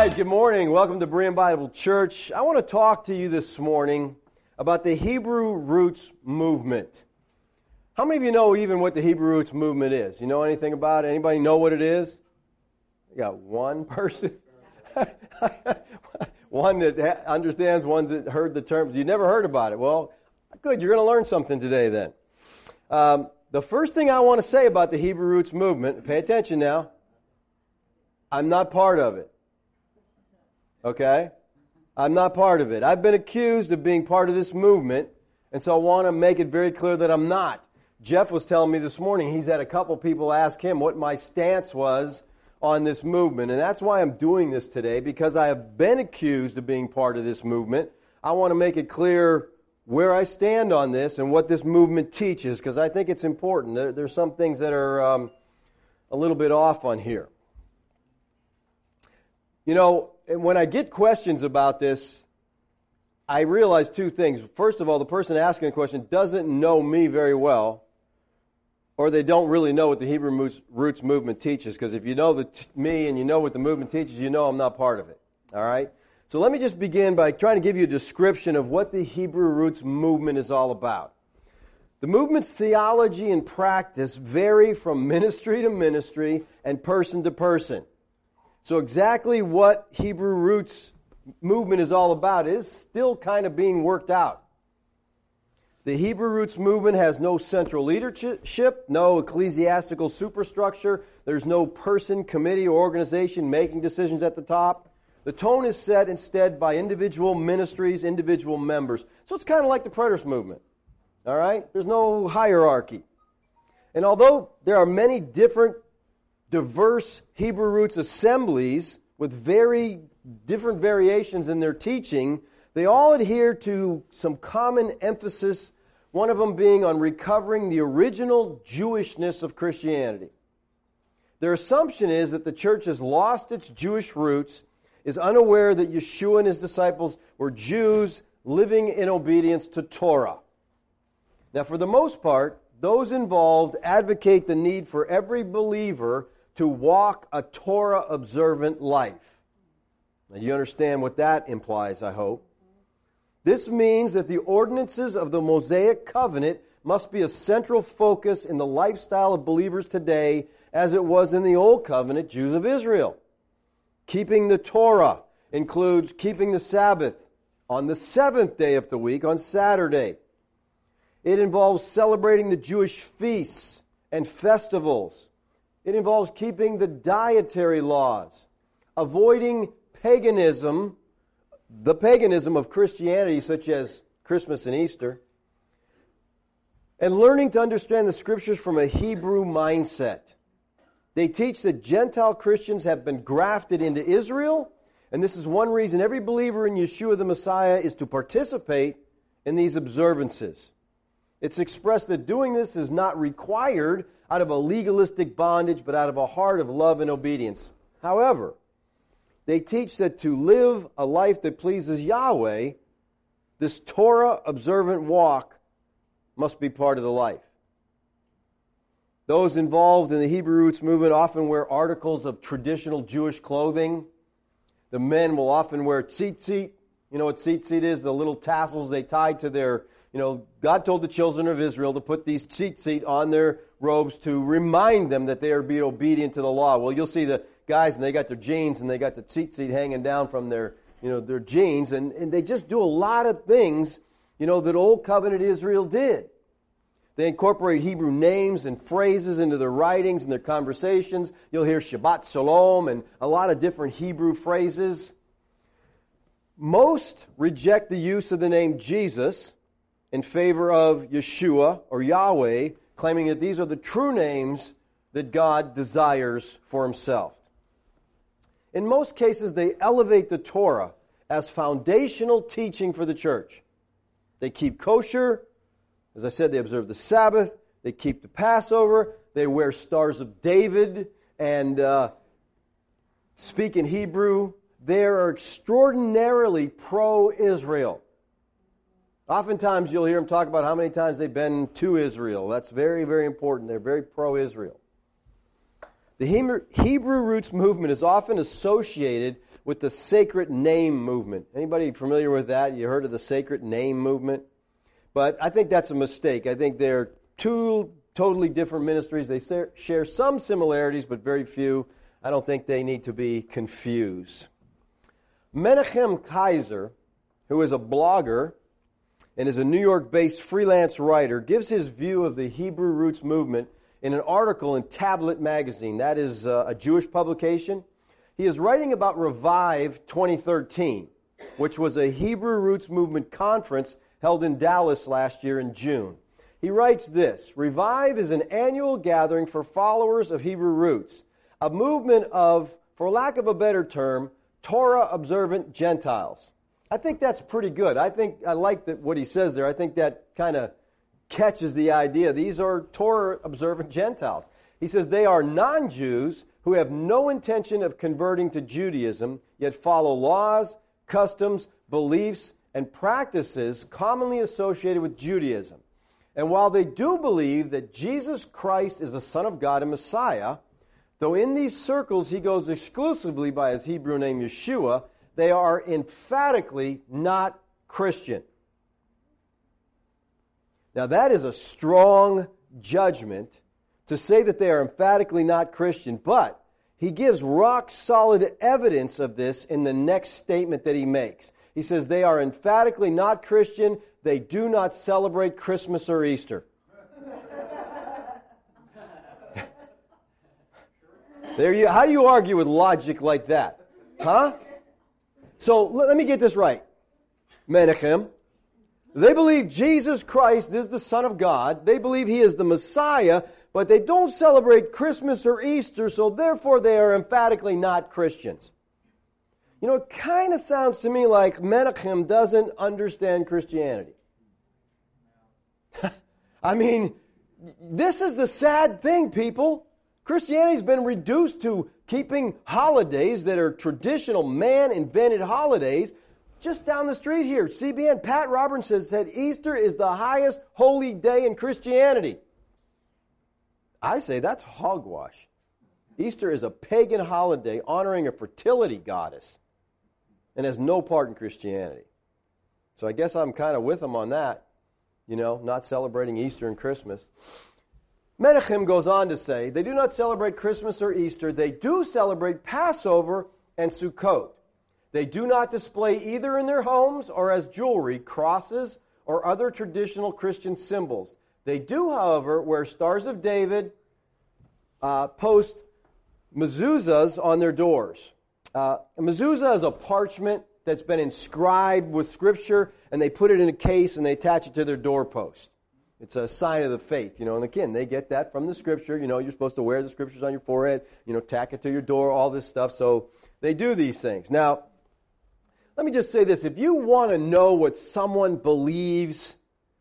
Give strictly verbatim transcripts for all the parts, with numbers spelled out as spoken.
right, good morning. Welcome to Berean Bible Church. I want to talk to you this morning about the Hebrew Roots movement. How many of you know even what the Hebrew Roots movement is? You know anything about it? Anybody know what it is? You got one person? One that ha- understands, one that heard the terms. You never heard about it. Well, good. You're going to learn something today then. Um, the first thing I want to say about the Hebrew Roots movement, pay attention now, I'm not part of it. Okay? I'm not part of it. I've been accused of being part of this movement, and so I want to make it very clear that I'm not. Jeff was telling me this morning he's had a couple people ask him what my stance was on this movement, and that's why I'm doing this today, because I have been accused of being part of this movement. I want to make it clear where I stand on this and what this movement teaches, because I think it's important. There, there's some things that are um, a little bit off on here. You know, when I get questions about this, I realize two things. First of all, the person asking the question doesn't know me very well, or they don't really know what the Hebrew Roots movement teaches, because if you know the, me and you know what the movement teaches, you know I'm not part of it. All right? So let me just begin by trying to give you a description of what the Hebrew Roots movement is all about. The movement's theology and practice vary from ministry to ministry and person to person. So exactly what Hebrew Roots movement is all about is still kind of being worked out. The Hebrew Roots movement has no central leadership, no ecclesiastical superstructure. There's no person, committee, or organization making decisions at the top. The tone is set instead by individual ministries, individual members. So it's kind of like the Preterist movement. All right? There's no hierarchy. And although there are many different diverse Hebrew Roots assemblies with very different variations in their teaching, they all adhere to some common emphasis, one of them being on recovering the original Jewishness of Christianity. Their assumption is that the church has lost its Jewish roots, is unaware that Yeshua and his disciples were Jews living in obedience to Torah. Now, for the most part, those involved advocate the need for every believer to walk a Torah-observant life. Now, you understand what that implies, I hope. This means that the ordinances of the Mosaic covenant must be a central focus in the lifestyle of believers today, as it was in the Old Covenant Jews of Israel. Keeping the Torah includes keeping the Sabbath on the seventh day of the week, on Saturday. It involves celebrating the Jewish feasts and festivals. It involves keeping the dietary laws, avoiding paganism, the paganism of Christianity, such as Christmas and Easter, and learning to understand the Scriptures from a Hebrew mindset. They teach that Gentile Christians have been grafted into Israel, and this is one reason every believer in Yeshua the Messiah is to participate in these observances. It's expressed that doing this is not required out of a legalistic bondage, but out of a heart of love and obedience. However, they teach that to live a life that pleases Yahweh, this Torah-observant walk must be part of the life. Those involved in the Hebrew Roots movement often wear articles of traditional Jewish clothing. The men will often wear tzitzit. You know what tzitzit is? The little tassels they tie to their, you know, God told the children of Israel to put these tzitzit on their robes to remind them that they are being obedient to the law. Well, you'll see the guys, and they got their jeans, and they got the tzitzit hanging down from their, you know, their jeans, and, and they just do a lot of things, you know, that Old Covenant Israel did. They incorporate Hebrew names and phrases into their writings and their conversations. You'll hear Shabbat Shalom and a lot of different Hebrew phrases. Most reject the use of the name Jesus in favor of Yeshua or Yahweh, claiming that these are the true names that God desires for himself. In most cases, they elevate the Torah as foundational teaching for the church. They keep kosher. As I said, they observe the Sabbath. They keep the Passover. They wear Stars of David and uh, speak in Hebrew. They are extraordinarily pro-Israel. Oftentimes you'll hear them talk about how many times they've been to Israel. That's very, very important. They're very pro-Israel. The Hebrew roots movement is often associated with the sacred name movement. Anybody familiar with that? You heard of the sacred name movement? But I think that's a mistake. I think they're two totally different ministries. They share some similarities, but very few. I don't think they need to be confused. Menachem Kaiser, who is a blogger and is a New York-based freelance writer, gives his view of the Hebrew roots movement in an article in Tablet magazine. That is uh, a Jewish publication. He is writing about Revive twenty thirteen, which was a Hebrew roots movement conference held in Dallas last year in June. He writes this: Revive is an annual gathering for followers of Hebrew roots, a movement of, for lack of a better term, Torah-observant Gentiles. I think that's pretty good. I think I like that what he says there. I think that kind of catches the idea. These are Torah-observant Gentiles. He says they are non-Jews who have no intention of converting to Judaism, yet follow laws, customs, beliefs, and practices commonly associated with Judaism. And while they do believe that Jesus Christ is the Son of God and Messiah, though in these circles he goes exclusively by his Hebrew name Yeshua, they are emphatically not Christian. Now that is a strong judgment to say that they are emphatically not Christian, but he gives rock-solid evidence of this in the next statement that he makes. He says they are emphatically not Christian. They do not celebrate Christmas or Easter. There you. How do you argue with logic like that? Huh? So let me get this right. Menachem. They believe Jesus Christ is the Son of God. They believe He is the Messiah, but they don't celebrate Christmas or Easter, so therefore they are emphatically not Christians. You know, it kind of sounds to me like Menachem doesn't understand Christianity. I mean, this is the sad thing, people. Christianity's been reduced to keeping holidays that are traditional man-invented holidays. Just down the street here, C B N, Pat Robertson said Easter is the highest holy day in Christianity. I say that's hogwash. Easter is a pagan holiday honoring a fertility goddess and has no part in Christianity. So I guess I'm kind of with him on that, you know, not celebrating Easter and Christmas. Menachem goes on to say, they do not celebrate Christmas or Easter. They do celebrate Passover and Sukkot. They do not display either in their homes or as jewelry, crosses, or other traditional Christian symbols. They do, however, wear Stars of David, uh, post mezuzahs on their doors. Uh, a mezuzah is a parchment that's been inscribed with Scripture, and they put it in a case and they attach it to their doorpost. It's a sign of the faith, you know, and again, they get that from the Scripture. You know, you're supposed to wear the Scriptures on your forehead, you know, tack it to your door, all this stuff. So they do these things. Now, let me just say this. If you want to know what someone believes,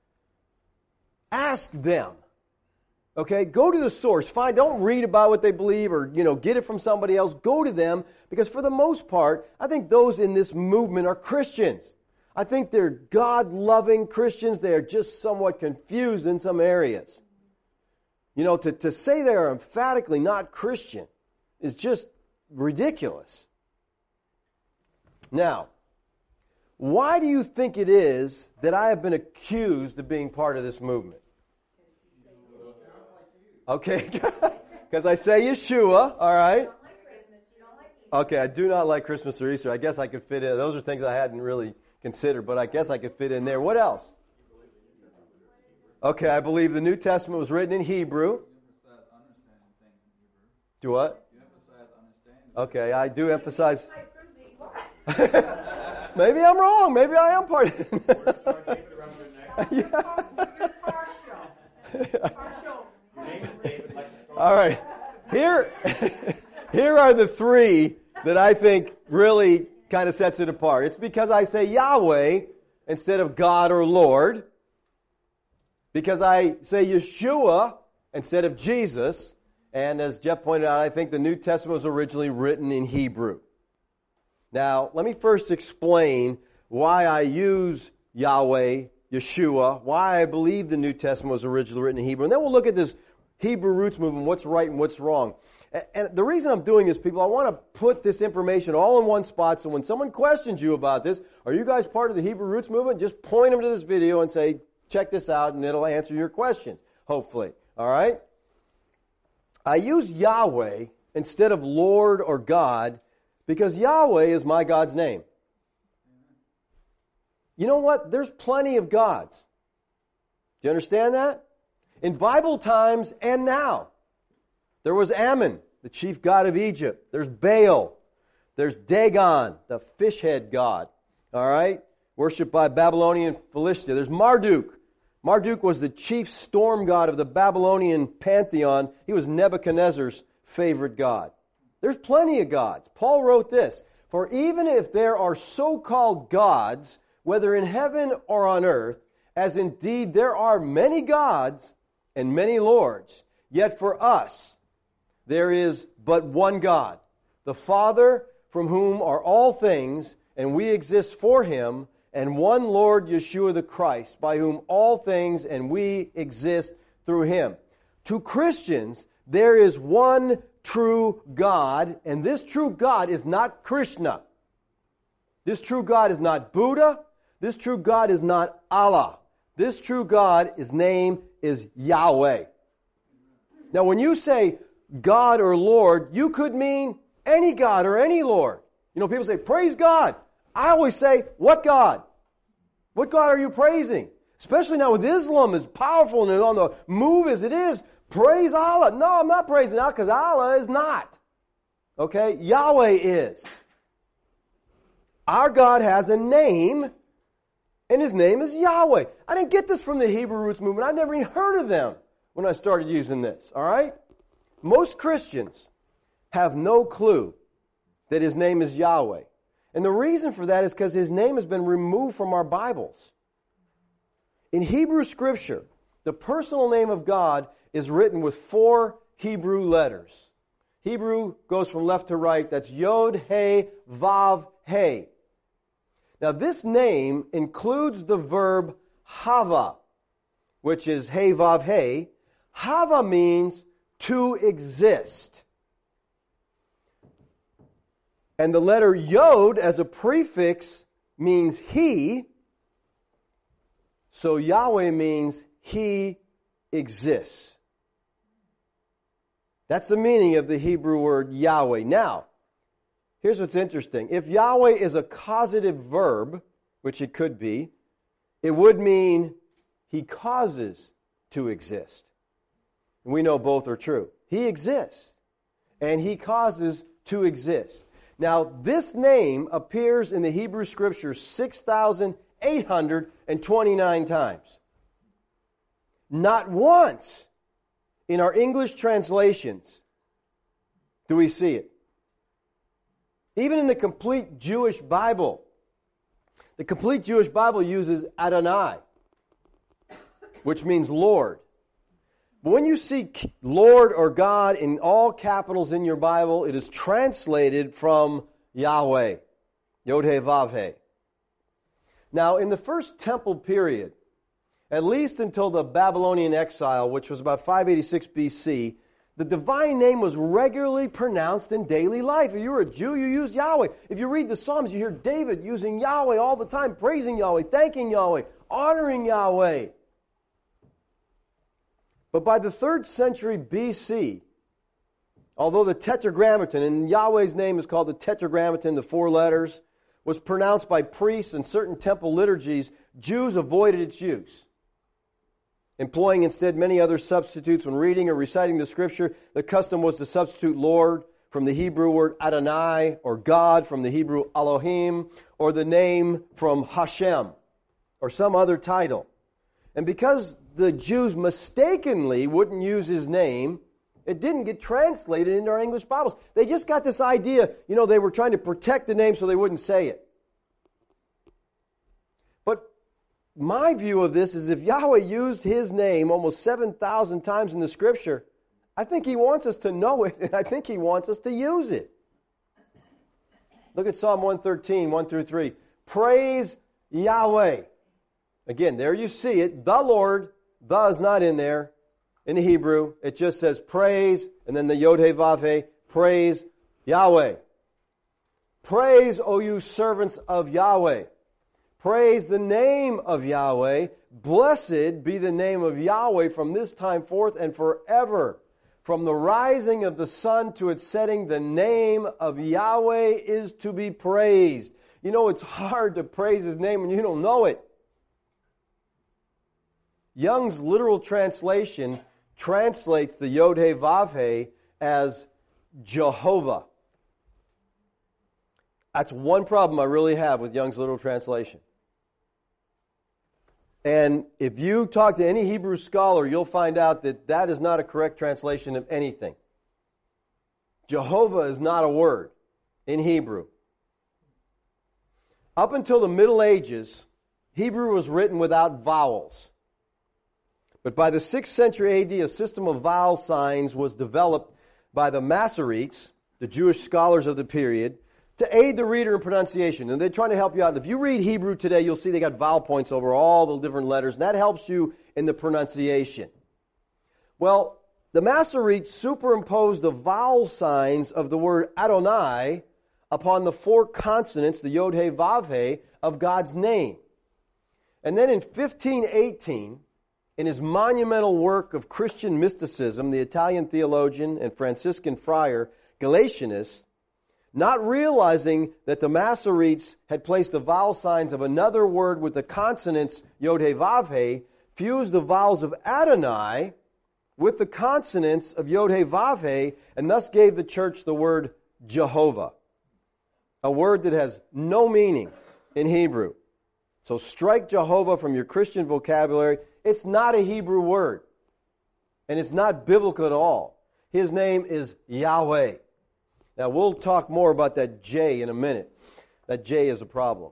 ask them. Okay? Go to the source. Find, don't read about what they believe or, you know, get it from somebody else. Go to them, because for the most part, I think those in this movement are Christians. I think they're God-loving Christians. They are just somewhat confused in some areas. You know, to, to say they are emphatically not Christian is just ridiculous. Now, why do you think it is that I have been accused of being part of this movement? Okay, because I say Yeshua, all right? Okay, I do not like Christmas or Easter. I guess I could fit in. Those are things I hadn't really considered, but I guess I could fit in there. What else? Okay, I believe the New Testament was written in Hebrew. Do what? Okay, I do emphasize. Maybe I'm wrong. Maybe I am part of it. All right. Here, here are the three that I think really kind of sets it apart. It's because I say Yahweh instead of God or Lord. Because I say Yeshua instead of Jesus. And as Jeff pointed out, I think the New Testament was originally written in Hebrew. Now, let me first explain why I use Yahweh, Yeshua, why I believe the New Testament was originally written in Hebrew. And then we'll look at this Hebrew roots movement, what's right and what's wrong. And, and the reason I'm doing this, people, I want to put this information all in one spot, so when someone questions you about this, are you guys part of the Hebrew roots movement? Just point them to this video and say, check this out, and it'll answer your questions, hopefully. All right? I use Yahweh instead of Lord or God because Yahweh is my God's name. You know what? There's plenty of gods. Do you understand that? In Bible times and now. There was Ammon, the chief god of Egypt. There's Baal. There's Dagon, the fish head god. All right? Worshipped by Babylonian Philistia. There's Marduk. Marduk was the chief storm god of the Babylonian pantheon. He was Nebuchadnezzar's favorite god. There's plenty of gods. Paul wrote this, "For even if there are so-called gods, whether in heaven or on earth, as indeed there are many gods and many lords, yet for us there is but one God, the Father, from whom are all things, and we exist for Him, and one Lord Yeshua the Christ, by whom all things and we exist through Him." To Christians, there is one true God, and this true God is not Krishna. This true God is not Buddha. This true God is not Allah. This true God, His name is Yahweh. Now, when you say God or Lord, you could mean any God or any Lord. You know, people say, praise God. I always say, what God? What God are you praising? Especially now with Islam as powerful and on the move as it is. Praise Allah. No, I'm not praising Allah because Allah is not. Okay? Yahweh is. Our God has a name, and His name is Yahweh. I didn't get this from the Hebrew roots movement. I never even heard of them when I started using this. All right? Most Christians have no clue that His name is Yahweh. And the reason for that is because His name has been removed from our Bibles. In Hebrew Scripture, the personal name of God is written with four Hebrew letters. Hebrew goes from left to right. That's Yod, He, Vav, He. Now this name includes the verb Hava, which is He, Vav, He. Hava means to exist. And the letter Yod as a prefix means He. So Yahweh means He exists. That's the meaning of the Hebrew word Yahweh. Now, here's what's interesting. If Yahweh is a causative verb, which it could be, it would mean He causes to exist. And we know both are true. He exists, and He causes to exist. Now, this name appears in the Hebrew Scriptures six thousand eight hundred twenty-nine times. Not once in our English translations do we see it. Even in the complete Jewish Bible, the complete Jewish Bible uses Adonai, which means Lord. But when you see Lord or God in all capitals in your Bible, it is translated from Yahweh, Yod He Vav He. Now, in the first temple period, at least until the Babylonian exile, which was about five eighty-six B C, the divine name was regularly pronounced in daily life. If you were a Jew, you used Yahweh. If you read the Psalms, you hear David using Yahweh all the time, praising Yahweh, thanking Yahweh, honoring Yahweh. But by the third century B C, although the Tetragrammaton, and Yahweh's name is called the Tetragrammaton, the four letters, was pronounced by priests in certain temple liturgies, Jews avoided its use, employing instead many other substitutes when reading or reciting the Scripture. The custom was to substitute Lord from the Hebrew word Adonai, or God from the Hebrew Elohim, or the name from Hashem, or some other title. And because the Jews mistakenly wouldn't use His name, it didn't get translated into our English Bibles. They just got this idea, you know, they were trying to protect the name so they wouldn't say it. But my view of this is if Yahweh used His name almost seven thousand times in the Scripture, I think He wants us to know it, and I think He wants us to use it. Look at Psalm one thirteen, one through three. Praise Yahweh. Again, there you see it. The Lord, the is not in there. in the Hebrew, it just says praise, and then the Yod He Vav He, praise Yahweh. Praise, O you servants of Yahweh. Praise the name of Yahweh. Blessed be the name of Yahweh from this time forth and forever. From the rising of the sun to its setting, the name of Yahweh is to be praised. You know, it's hard to praise His name when you don't know it. Young's literal translation translates the Yod He Vav He as Jehovah. That's one problem I really have with Young's literal translation. And if you talk to any Hebrew scholar, you'll find out that that is not a correct translation of anything. Jehovah is not a word in Hebrew. Up until the Middle Ages, Hebrew was written without vowels. But by the sixth century A D, a system of vowel signs was developed by the Masoretes, the Jewish scholars of the period, to aid the reader in pronunciation. And they're trying to help you out. If you read Hebrew today, you'll see they got vowel points over all the different letters, and that helps you in the pronunciation. Well, the Masoretes superimposed the vowel signs of the word Adonai upon the four consonants, the Yod He Vav He, of God's name. And then in fifteen eighteen, in his monumental work of Christian mysticism, the Italian theologian and Franciscan friar Galatianus, not realizing that the Masoretes had placed the vowel signs of another word with the consonants Yod He Vav He, fused the vowels of Adonai with the consonants of Yod He Vav He, and thus gave the church the word Jehovah, a word that has no meaning in Hebrew. So strike Jehovah from your Christian vocabulary. It's not a Hebrew word, and it's not biblical at all. His name is Yahweh. Now, we'll talk more about that J in a minute. That J is a problem.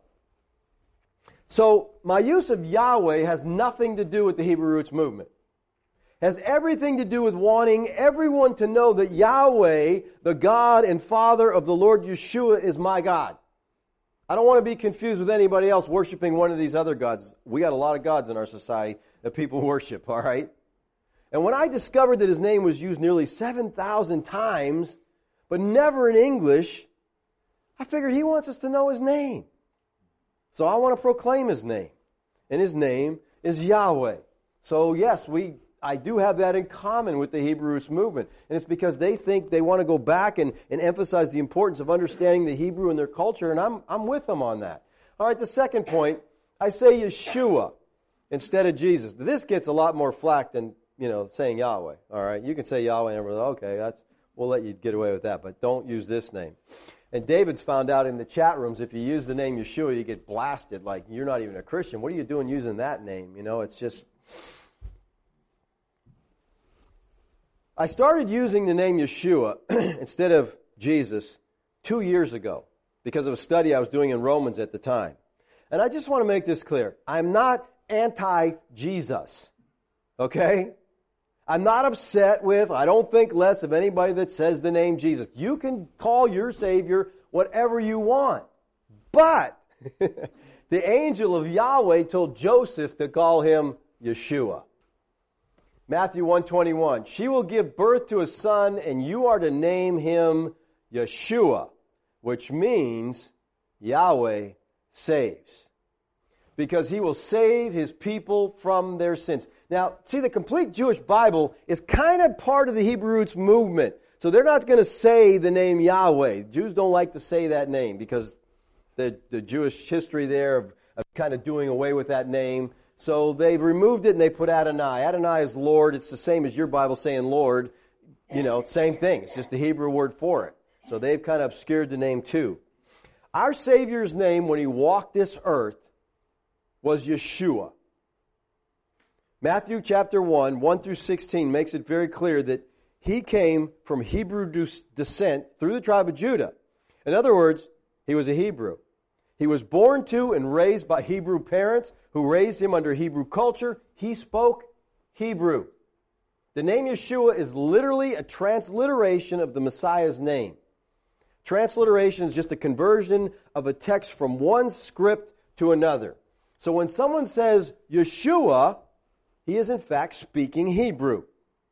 So, my use of Yahweh has nothing to do with the Hebrew roots movement. It has everything to do with wanting everyone to know that Yahweh, the God and Father of the Lord Yeshua, is my God. I don't want to be confused with anybody else worshiping one of these other gods. We got a lot of gods in our society that people worship, all right? And when I discovered that His name was used nearly seven thousand times, but never in English, I figured He wants us to know His name. So I want to proclaim His name. And His name is Yahweh. So yes, we I do have that in common with the Hebrew roots movement. And it's because they think they want to go back and, and emphasize the importance of understanding the Hebrew and their culture, and I'm I'm with them on that. All right, the second point, I say Yeshua instead of Jesus. This gets a lot more flack than, you know, saying Yahweh. All right, you can say Yahweh and everyone's like, okay, that's we'll let you get away with that, but don't use this name. And David's found out in the chat rooms, if you use the name Yeshua, you get blasted. Like, you're not even a Christian. What are you doing using that name? You know, it's just... I started using the name Yeshua instead of Jesus two years ago because of a study I was doing in Romans at the time. And I just want to make this clear. I'm not anti-Jesus. Okay? I'm not upset with, I don't think less of anybody that says the name Jesus. You can call your Savior whatever you want. But the angel of Yahweh told Joseph to call Him Yeshua. Matthew one twenty-one, she will give birth to a son, and you are to name him Yeshua, which means Yahweh saves. Because He will save His people from their sins. Now, see, the complete Jewish Bible is kind of part of the Hebrew roots movement. So they're not going to say the name Yahweh. Jews don't like to say that name because the, the Jewish history there of, of kind of doing away with that name. So they've removed it and they put Adonai. Adonai is Lord. It's the same as your Bible saying Lord. You know, same thing. It's just the Hebrew word for it. So they've kind of obscured the name too. Our Savior's name when He walked this earth was Yeshua. Matthew chapter one, one through sixteen makes it very clear that He came from Hebrew descent through the tribe of Judah. In other words, He was a Hebrew. He was born to and raised by Hebrew parents who raised Him under Hebrew culture. He spoke Hebrew. The name Yeshua is literally a transliteration of the Messiah's name. Transliteration is just a conversion of a text from one script to another. So when someone says Yeshua, he is in fact speaking Hebrew.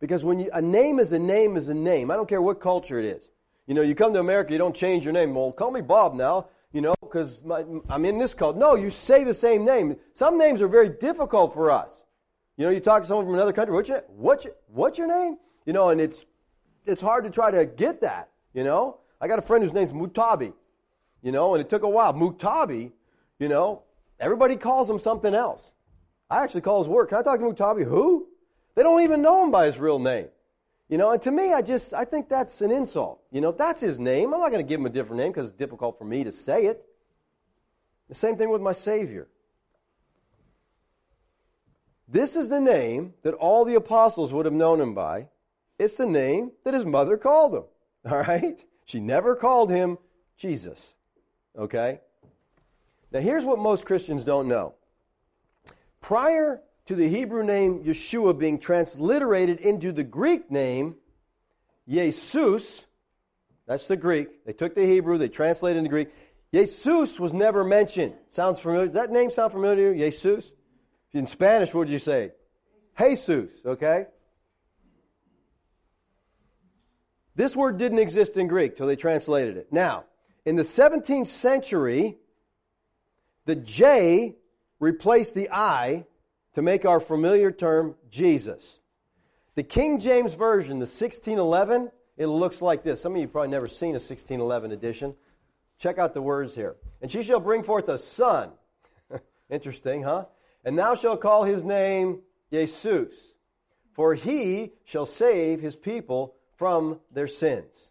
Because when you, a name is a name is a name. I don't care what culture it is. You know, you come to America, you don't change your name. Well, call me Bob now, you know, because I'm in this culture. No, you say the same name. Some names are very difficult for us. You know, you talk to someone from another country, what's your, what's your, what's your name? You know, and it's it's hard to try to get that, you know. I got a friend whose name's Mutabi, you know, and it took a while. Mutabi, you know, everybody calls him something else. I actually call his work. Can I talk to Mutabi? Who? They don't even know him by his real name. You know, and to me, I just, I think that's an insult. You know, if that's his name, I'm not going to give him a different name because it's difficult for me to say it. The same thing with my Savior. This is the name that all the apostles would have known him by. It's the name that his mother called him. All right? She never called him Jesus. Okay? Now, here's what most Christians don't know. Prior to the Hebrew name Yeshua being transliterated into the Greek name Jesus, that's the Greek. They took the Hebrew, they translated into Greek. Jesus was never mentioned. Sounds familiar? Does that name sound familiar to you? Jesus? In Spanish, what did you say? Jesus, okay? This word didn't exist in Greek till they translated it. Now, in the seventeenth century, the J replaced the I to make our familiar term Jesus. The King James Version, the sixteen eleven, it looks like this. Some of you have probably never seen a sixteen eleven edition. Check out the words here. And she shall bring forth a son. Interesting, huh? And thou shalt call his name Jesus, for he shall save his people from their sins.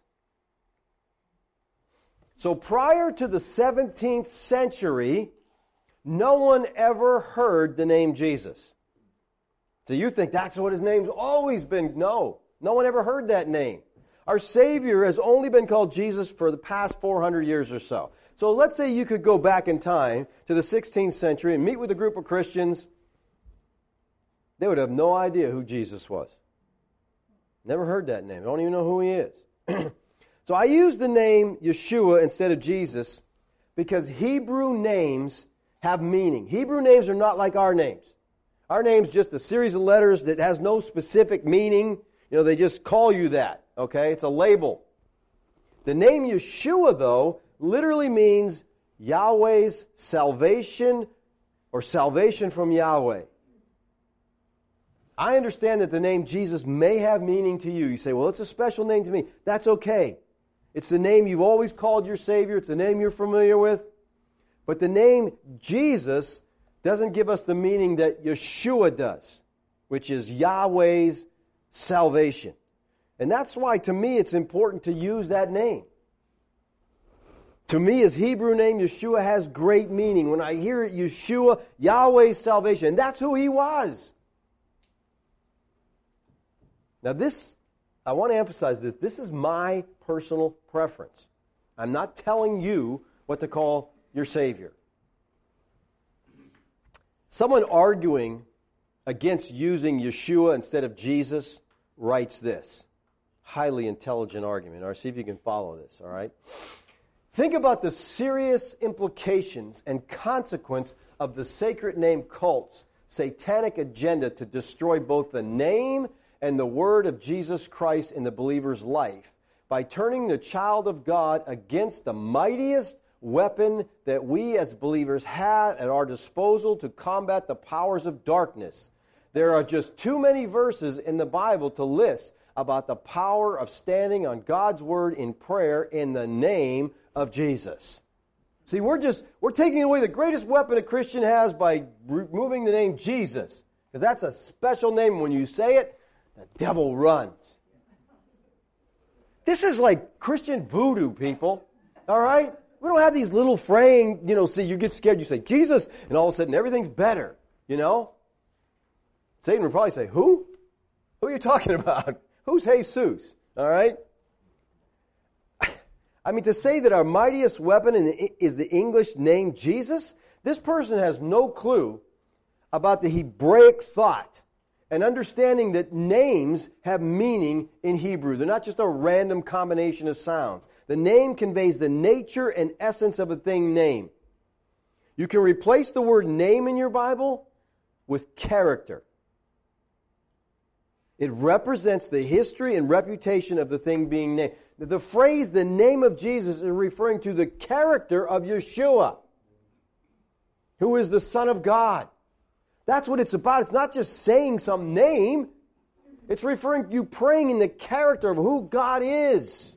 So prior to the seventeenth century, no one ever heard the name Jesus. So you think that's what his name's always been. No, no one ever heard that name. Our Savior has only been called Jesus for the past four hundred years or so. So let's say you could go back in time to the sixteenth century and meet with a group of Christians. They would have no idea who Jesus was. Never heard that name. Don't even know who he is. So I use the name Yeshua instead of Jesus because Hebrew names have meaning. Hebrew names are not like our names. Our name's just a series of letters that has no specific meaning. You know, they just call you that, okay? It's a label. The name Yeshua, though, literally means Yahweh's salvation or salvation from Yahweh. I understand that the name Jesus may have meaning to you. You say, well, it's a special name to me. That's okay. It's the name you've always called your Savior. It's the name you're familiar with. But the name Jesus doesn't give us the meaning that Yeshua does, which is Yahweh's salvation. And that's why, to me, it's important to use that name. To me, his Hebrew name, Yeshua, has great meaning. When I hear it, Yeshua, Yahweh's salvation. And that's who he was. Now this, I want to emphasize this. This is my personal preference. I'm not telling you what to call your Savior. Someone arguing against using Yeshua instead of Jesus writes this. Highly intelligent argument. All right, see if you can follow this, all right? Think about the serious implications and consequence of the sacred name cult's satanic agenda to destroy both the name and the word of Jesus Christ in the believer's life by turning the child of God against the mightiest weapon that we as believers have at our disposal to combat the powers of darkness. There are just too many verses in the Bible to list about the power of standing on God's word in prayer in the name of Jesus. See, we're just, we're taking away the greatest weapon a Christian has by removing the name Jesus. Because that's a special name. When you say it, the devil runs. This is like Christian voodoo, people. All right? We don't have these little fraying, you know, see, you get scared, you say, Jesus, and all of a sudden everything's better, you know? Satan would probably say, who? Who are you talking about? Who's Jesus? All right? I mean, to say that our mightiest weapon is the English name Jesus, this person has no clue about the Hebraic thought and understanding that names have meaning in Hebrew. They're not just a random combination of sounds. The name conveys the nature and essence of a thing named. You can replace the word name in your Bible with character. It represents the history and reputation of the thing being named. The phrase, the name of Jesus, is referring to the character of Yeshua, who is the Son of God. That's what it's about. It's not just saying some name. It's referring to you praying in the character of who God is.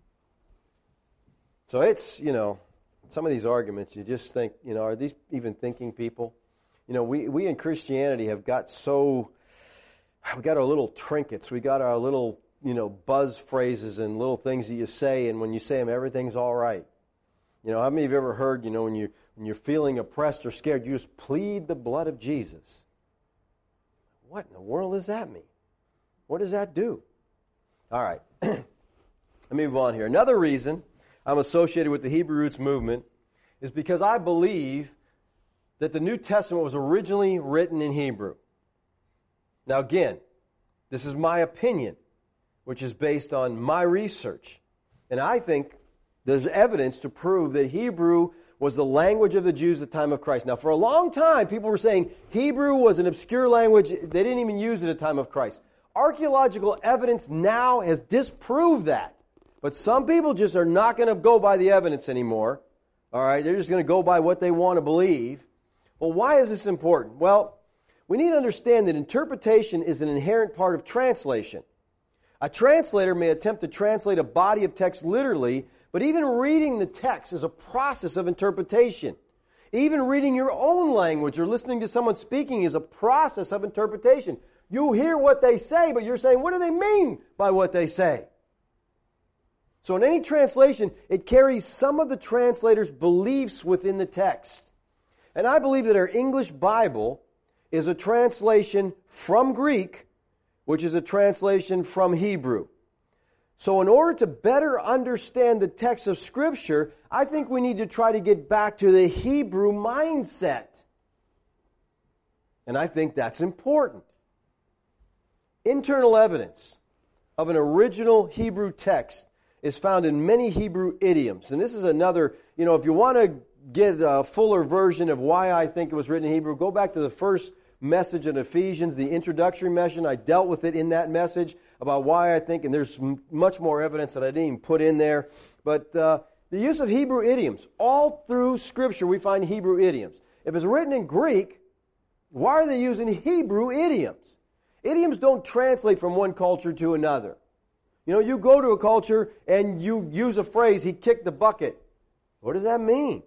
So it's, you know, some of these arguments, you just think, you know, are these even thinking people? You know, we, we in Christianity have got so, we got our little trinkets. We got our little, you know, buzz phrases and little things that you say, and when you say them, everything's all right. You know, how many of you have ever heard, you know, when, you, when you're feeling oppressed or scared, you just plead the blood of Jesus? What in the world does that mean? What does that do? All right. Let me move on here. Another reason I'm associated with the Hebrew Roots movement is because I believe that the New Testament was originally written in Hebrew. Now again, this is my opinion, which is based on my research. And I think there's evidence to prove that Hebrew was the language of the Jews at the time of Christ. Now for a long time, people were saying Hebrew was an obscure language. They didn't even use it at the time of Christ. Archaeological evidence now has disproved that. But some people just are not going to go by the evidence anymore. All right, they're just going to go by what they want to believe. Well, why is this important? Well, we need to understand that interpretation is an inherent part of translation. A translator may attempt to translate a body of text literally, but even reading the text is a process of interpretation. Even reading your own language or listening to someone speaking is a process of interpretation. You hear what they say, but you're saying, what do they mean by what they say? So in any translation, it carries some of the translator's beliefs within the text. And I believe that our English Bible is a translation from Greek, which is a translation from Hebrew. So in order to better understand the text of Scripture, I think we need to try to get back to the Hebrew mindset. And I think that's important. Internal evidence of an original Hebrew text is found in many Hebrew idioms. And this is another, you know, if you want to get a fuller version of why I think it was written in Hebrew, go back to the first message in Ephesians, the introductory message. I dealt with it in that message about why I think, and there's much more evidence that I didn't even put in there. But uh, the use of Hebrew idioms, all through Scripture we find Hebrew idioms. If it's written in Greek, why are they using Hebrew idioms? Idioms don't translate from one culture to another. You know, you go to a culture and you use a phrase, he kicked the bucket. What does that mean?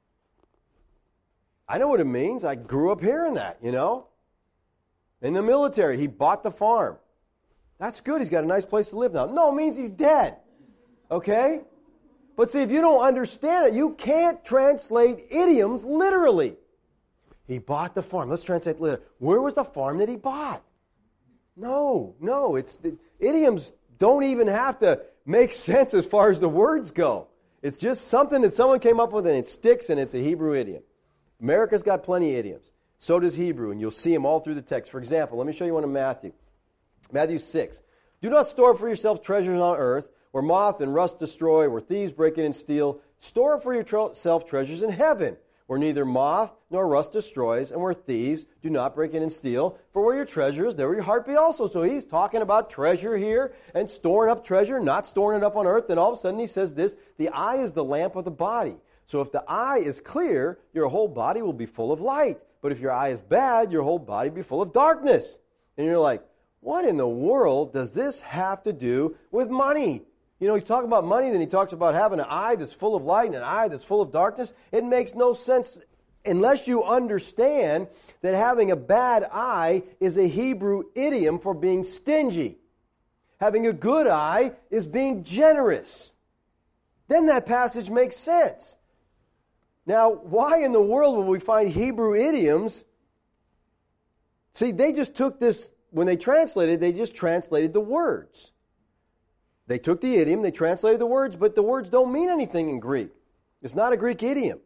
I know what it means. I grew up hearing that, you know. In the military, he bought the farm. That's good. He's got a nice place to live now. No, it means he's dead. Okay? But see, if you don't understand it, you can't translate idioms literally. He bought the farm. Let's translate literally. Where was the farm that he bought? No, no. It's the, idioms don't even have to make sense as far as the words go. It's just something that someone came up with and it sticks, and it's a Hebrew idiom. America's got plenty of idioms. So does Hebrew, and you'll see them all through the text. For example, let me show you one in Matthew. Matthew six. Do not store for yourself treasures on earth, where moth and rust destroy, where thieves break in and steal. Store for yourself treasures in heaven, where neither moth nor rust destroys, and where thieves do not break in and steal. For where your treasure is, there will your heart be also. So he's talking about treasure here, and storing up treasure, not storing it up on earth. Then all of a sudden he says this, the eye is the lamp of the body. So if the eye is clear, your whole body will be full of light. But if your eye is bad, your whole body will be full of darkness. And you're like, what in the world does this have to do with money? You know, he's talking about money, then he talks about having an eye that's full of light and an eye that's full of darkness. It makes no sense unless you understand that having a bad eye is a Hebrew idiom for being stingy. Having a good eye is being generous. Then that passage makes sense. Now, why in the world would we find Hebrew idioms? See, they just took this, when they translated, they just translated the words. They took the idiom, they translated the words, but the words don't mean anything in Greek. It's not a Greek idiom.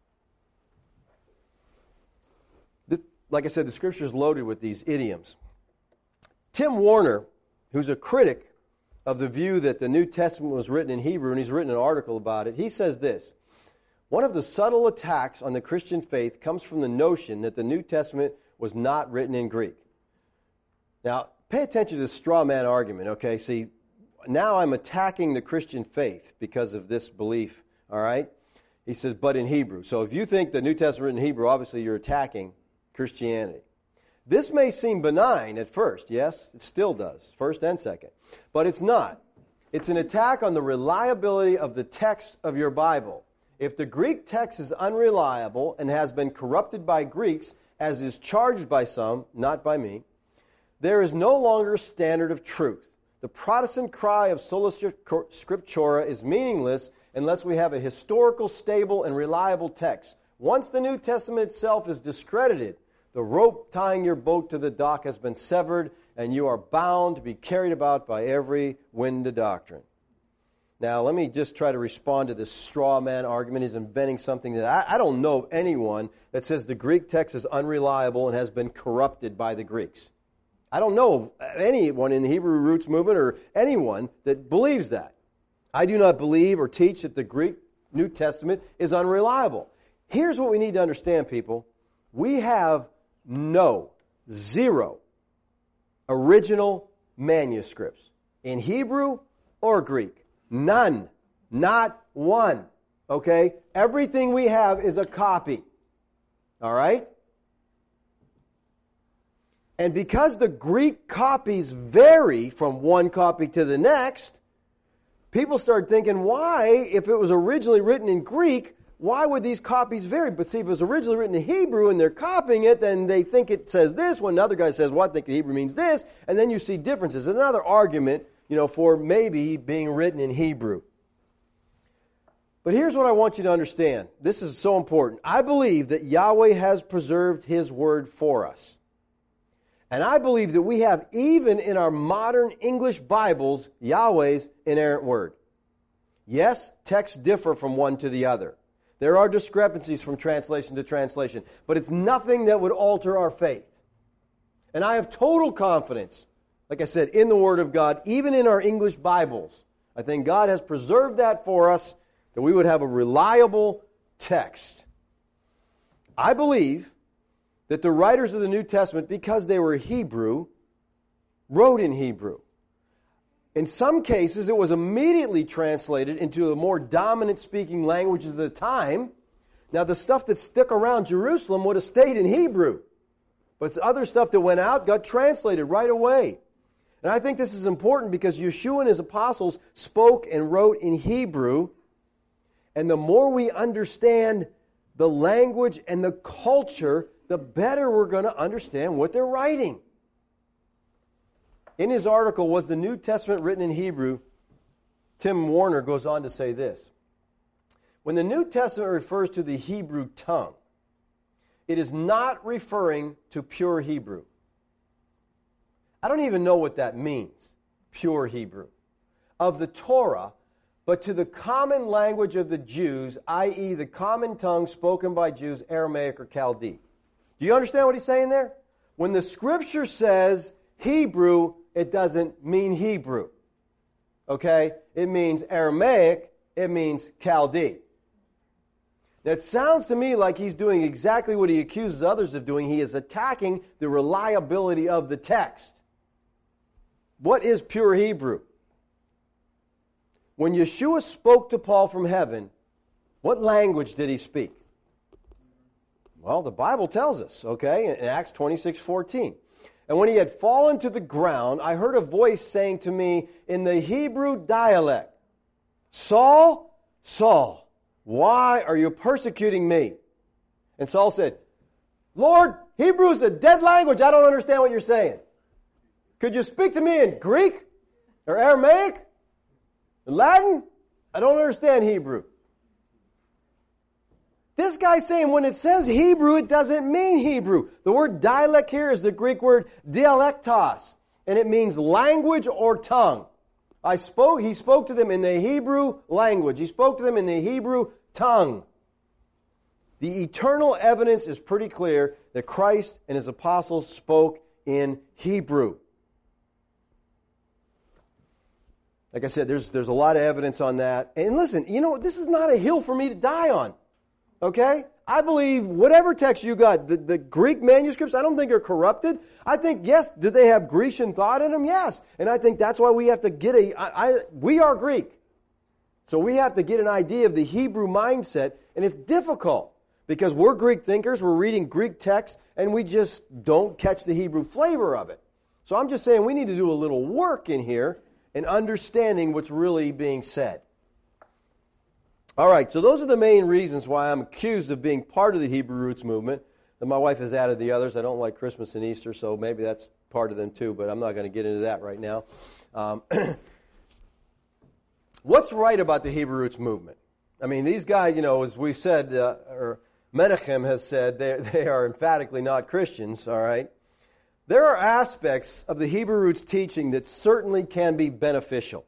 This, like I said, the Scripture is loaded with these idioms. Tim Warner, who's a critic of the view that the New Testament was written in Hebrew, and he's written an article about it, he says this: one of the subtle attacks on the Christian faith comes from the notion that the New Testament was not written in Greek. Now, pay attention to the straw man argument, okay? See, now I'm attacking the Christian faith because of this belief, all right? He says, but in Hebrew. So if you think the New Testament written in Hebrew, obviously you're attacking Christianity. This may seem benign at first, yes? It still does, first and second. But it's not. It's an attack on the reliability of the text of your Bible. If the Greek text is unreliable and has been corrupted by Greeks, as is charged by some, not by me, there is no longer a standard of truth. The Protestant cry of sola scriptura is meaningless unless we have a historical, stable, and reliable text. Once the New Testament itself is discredited, the rope tying your boat to the dock has been severed, and you are bound to be carried about by every wind of doctrine. Now, let me just try to respond to this straw man argument. He's inventing something that I, I don't know of anyone that says the Greek text is unreliable and has been corrupted by the Greeks. I don't know of anyone in the Hebrew Roots movement or anyone that believes that. I do not believe or teach that the Greek New Testament is unreliable. Here's what we need to understand, people. We have no, zero, original manuscripts in Hebrew or Greek. None. Not one. Okay? Everything we have is a copy. All right? And because the Greek copies vary from one copy to the next, people start thinking, why, if it was originally written in Greek, why would these copies vary? But see, if it was originally written in Hebrew and they're copying it, then they think it says this. When another guy says, well, I think the Hebrew means this. And then you see differences. Another argument, you know, for maybe being written in Hebrew. But here's what I want you to understand. This is so important. I believe that Yahweh has preserved His Word for us. And I believe that we have, even in our modern English Bibles, Yahweh's inerrant Word. Yes, texts differ from one to the other. There are discrepancies from translation to translation, but it's nothing that would alter our faith. And I have total confidence, like I said, in the Word of God, even in our English Bibles. I think God has preserved that for us, that we would have a reliable text. I believe that the writers of the New Testament, because they were Hebrew, wrote in Hebrew. In some cases, it was immediately translated into the more dominant speaking languages of the time. Now, the stuff that stuck around Jerusalem would have stayed in Hebrew. But the other stuff that went out got translated right away. And I think this is important because Yeshua and His apostles spoke and wrote in Hebrew. And the more we understand the language and the culture, the better we're going to understand what they're writing. In his article, Was the New Testament Written in Hebrew?, Tim Warner goes on to say this. When the New Testament refers to the Hebrew tongue, it is not referring to pure Hebrew. I don't even know what that means, pure Hebrew, of the Torah, but to the common language of the Jews, that is the common tongue spoken by Jews, Aramaic or Chaldee. Do you understand what he's saying there? When the Scripture says Hebrew, it doesn't mean Hebrew. Okay? It means Aramaic. It means Chaldee. That sounds to me like he's doing exactly what he accuses others of doing. He is attacking the reliability of the text. What is pure Hebrew? When Yeshua spoke to Paul from heaven, what language did he speak? Well, the Bible tells us, okay, in Acts twenty-six fourteen. And when he had fallen to the ground, I heard a voice saying to me in the Hebrew dialect, Saul, Saul, why are you persecuting me? And Saul said, Lord, Hebrew is a dead language. I don't understand what you're saying. Could you speak to me in Greek or Aramaic? Latin? I don't understand Hebrew. This guy's saying when it says Hebrew, it doesn't mean Hebrew. The word dialect here is the Greek word dialektos, and it means language or tongue. I spoke. He spoke to them in the Hebrew language. He spoke to them in the Hebrew tongue. The eternal evidence is pretty clear that Christ and His apostles spoke in Hebrew. Like I said, there's, there's a lot of evidence on that. And listen, you know, this is not a hill for me to die on. Okay? I believe whatever text you got, the, the Greek manuscripts, I don't think are corrupted. I think, yes, do they have Grecian thought in them? Yes. And I think that's why we have to get a, I, I, we are Greek. So we have to get an idea of the Hebrew mindset, and it's difficult because we're Greek thinkers, we're reading Greek texts, and we just don't catch the Hebrew flavor of it. So I'm just saying we need to do a little work in here in understanding what's really being said. All right, so those are the main reasons why I'm accused of being part of the Hebrew Roots movement. And my wife has added the others. I don't like Christmas and Easter, so maybe that's part of them too, but I'm not going to get into that right now. Um, what's right about the Hebrew Roots movement? I mean, these guys, you know, as we said, uh, or Menachem has said, they, they are emphatically not Christians, all right? There are aspects of the Hebrew Roots teaching that certainly can be beneficial.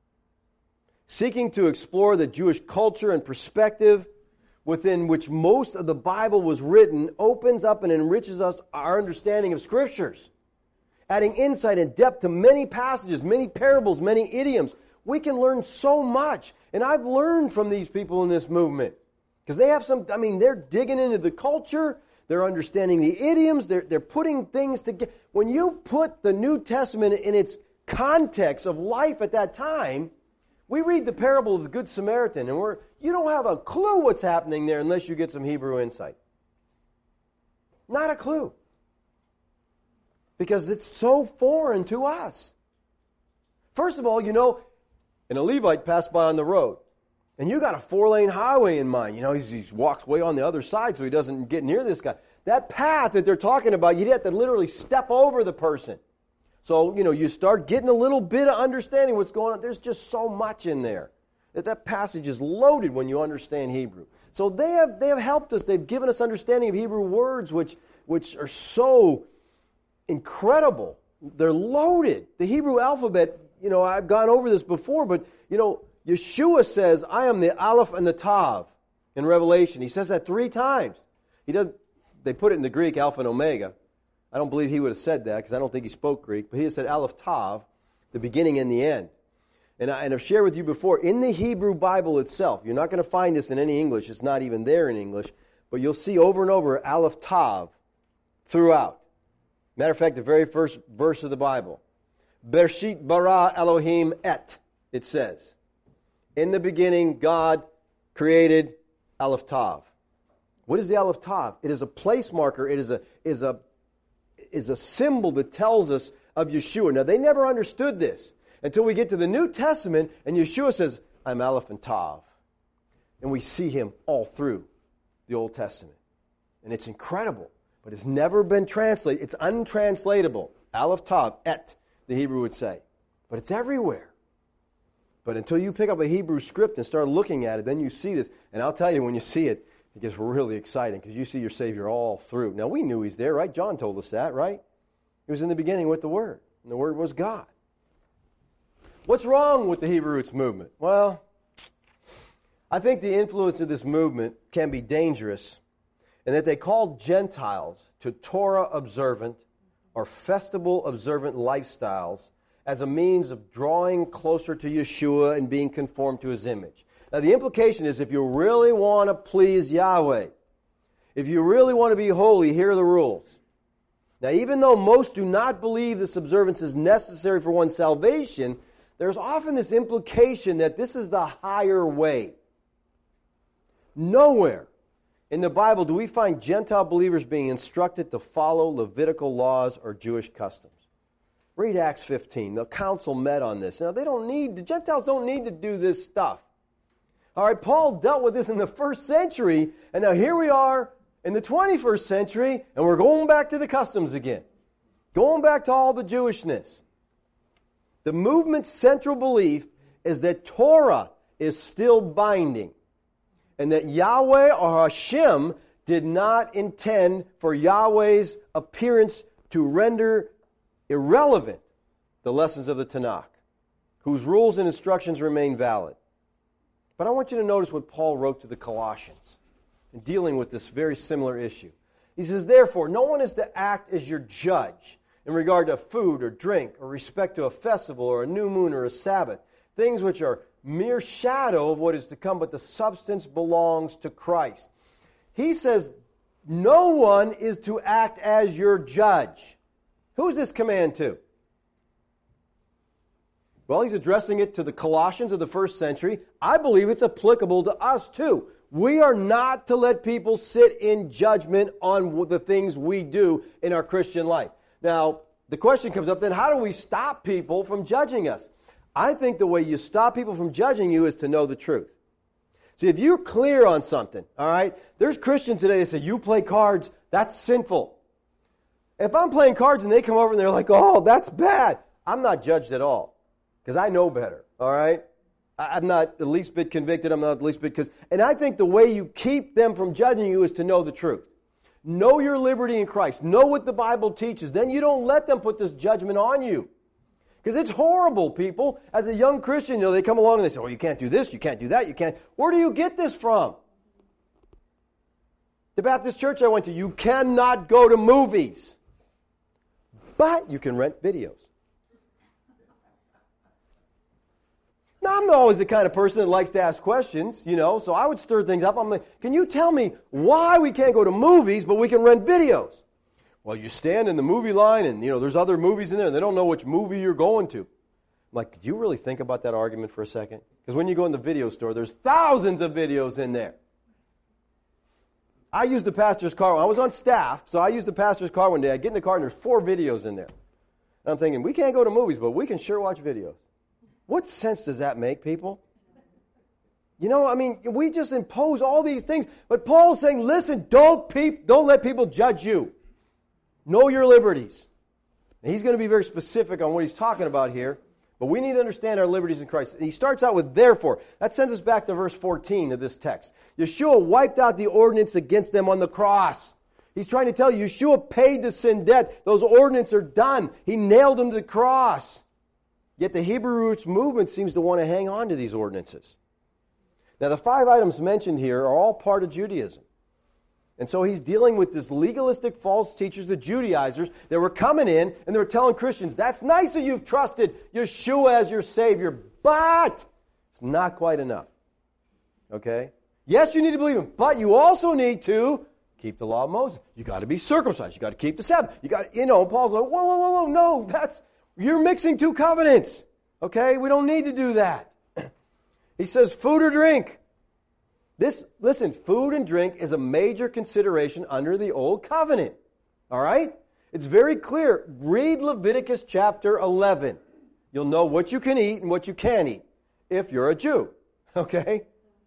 Seeking to explore the Jewish culture and perspective within which most of the Bible was written opens up and enriches us our understanding of Scriptures. Adding insight and depth to many passages, many parables, many idioms. We can learn so much. And I've learned from these people in this movement. Because they have some, I mean, they're digging into the culture. They're understanding the idioms. They're, they're putting things together. When you put the New Testament in its context of life at that time, we read the parable of the Good Samaritan, and we're you don't have a clue what's happening there unless you get some Hebrew insight. Not a clue. Because it's so foreign to us. First of all, you know, and a Levite passed by on the road, and you got a four-lane highway in mind. You know, he's, he walks way on the other side so he doesn't get near this guy. That path that they're talking about, you'd have to literally step over the person. So, you know, you start getting a little bit of understanding what's going on. There's just so much in there. That that passage is loaded when you understand Hebrew. So they have they have helped us. They've given us understanding of Hebrew words which which are so incredible. They're loaded. The Hebrew alphabet, you know, I've gone over this before, but, you know, Yeshua says, I am the Aleph and the Tav in Revelation. He says that three times. He does. They put it in the Greek, Alpha and Omega. I don't believe he would have said that because I don't think he spoke Greek, but he has said Aleph Tav, the beginning and the end. And, I, and I've shared with you before, in the Hebrew Bible itself, you're not going to find this in any English, it's not even there in English, but you'll see over and over Aleph Tav throughout. Matter of fact, the very first verse of the Bible, Bereshit bara Elohim et, it says. In the beginning, God created Aleph Tav. What is the Aleph Tav? It is a place marker, it is a is a is a symbol that tells us of Yeshua. Now, they never understood this until we get to the New Testament, and Yeshua says, I'm Aleph and Tav. And we see him all through the Old Testament. And it's incredible, but it's never been translated. It's untranslatable. Aleph Tav, et, the Hebrew would say. But it's everywhere. But until you pick up a Hebrew script and start looking at it, then you see this. And I'll tell you, when you see it, it gets really exciting because you see your Savior all through. Now, we knew he's there, right? John told us that, right? He was in the beginning with the Word, and the Word was God. What's wrong with the Hebrew Roots movement? Well, I think the influence of this movement can be dangerous in that they call Gentiles to Torah-observant or festival-observant lifestyles as a means of drawing closer to Yeshua and being conformed to his image. Now, the implication is if you really want to please Yahweh, if you really want to be holy, here are the rules. Now, even though most do not believe this observance is necessary for one's salvation, there's often this implication that this is the higher way. Nowhere in the Bible do we find Gentile believers being instructed to follow Levitical laws or Jewish customs. Read Acts fifteen. The council met on this. Now, they don't need, the Gentiles don't need to do this stuff. All right, Paul dealt with this in the first century, and now here we are in the twenty-first century, and we're going back to the customs again. Going back to all the Jewishness. The movement's central belief is that Torah is still binding, and that Yahweh or Hashem did not intend for Yahweh's appearance to render irrelevant the lessons of the Tanakh, whose rules and instructions remain valid. But I want you to notice what Paul wrote to the Colossians in dealing with this very similar issue. He says, therefore, no one is to act as your judge in regard to food or drink or respect to a festival or a new moon or a Sabbath, things which are mere shadow of what is to come, but the substance belongs to Christ. He says, no one is to act as your judge. Who's this command to? Well, he's addressing it to the Colossians of the first century. I believe it's applicable to us too. We are not to let people sit in judgment on the things we do in our Christian life. Now, the question comes up then, how do we stop people from judging us? I think the way you stop people from judging you is to know the truth. See, if you're clear on something, all right, there's Christians today that say, you play cards, that's sinful. If I'm playing cards and they come over and they're like, oh, that's bad, I'm not judged at all because I know better, all right? I'm not the least bit convicted, I'm not the least bit, because, and I think the way you keep them from judging you is to know the truth. Know your liberty in Christ. Know what the Bible teaches. Then you don't let them put this judgment on you. Because it's horrible, people. As a young Christian, you know, they come along and they say, oh, you can't do this, you can't do that, you can't. Where do you get this from? The Baptist church I went to, you cannot go to movies. But you can rent videos. Now, I'm not always the kind of person that likes to ask questions, you know, so I would stir things up. I'm like, can you tell me why we can't go to movies, but we can rent videos? Well, you stand in the movie line and, you know, there's other movies in there and they don't know which movie you're going to. I'm like, could you really think about that argument for a second? Because when you go in the video store, there's thousands of videos in there. I used the pastor's car. I was on staff, so I used the pastor's car one day. I get in the car and there's four videos in there. And I'm thinking, we can't go to movies, but we can sure watch videos. What sense does that make, people? You know, I mean, we just impose all these things. But Paul's saying, listen, don't peep, don't let people judge you. Know your liberties. And he's going to be very specific on what he's talking about here. But we need to understand our liberties in Christ. And he starts out with therefore. That sends us back to verse fourteen of this text. Yeshua wiped out the ordinance against them on the cross. He's trying to tell you, Yeshua paid the sin debt. Those ordinances are done. He nailed them to the cross. Yet the Hebrew roots movement seems to want to hang on to these ordinances. Now, the five items mentioned here are all part of Judaism. And so he's dealing with this legalistic false teachers, the Judaizers, that were coming in and they were telling Christians, that's nice that you've trusted Yeshua as your Savior, but it's not quite enough. Okay? Yes, you need to believe Him, but you also need to keep the law of Moses. You got to be circumcised. You got to keep the Sabbath. You got, you know, Paul's like, whoa, whoa, whoa, whoa, no, that's, you're mixing two covenants. Okay? We don't need to do that. He says food or drink. This, listen, food and drink is a major consideration under the Old Covenant. All right? It's very clear. Read Leviticus chapter eleven. You'll know what you can eat and what you can't eat if you're a Jew. Okay?